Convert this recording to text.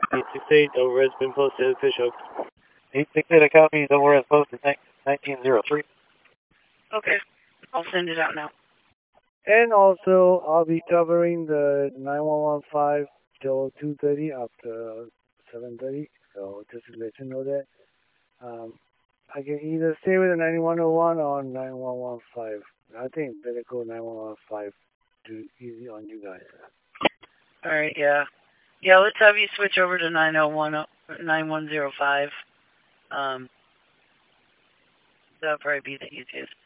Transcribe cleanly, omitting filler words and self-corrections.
868, over has been posted at Fishhook. 868, a copy, over has posted 1903. Okay, I'll send it out now. And also, I'll be covering the 9115 till 2:30 up to 7:30. So just to let you know that. I can either stay with the 9101 or 9115. I think better go 9115 to easy on you guys. All right, yeah. Yeah, let's have you switch over to 9105. That'll probably be the easiest.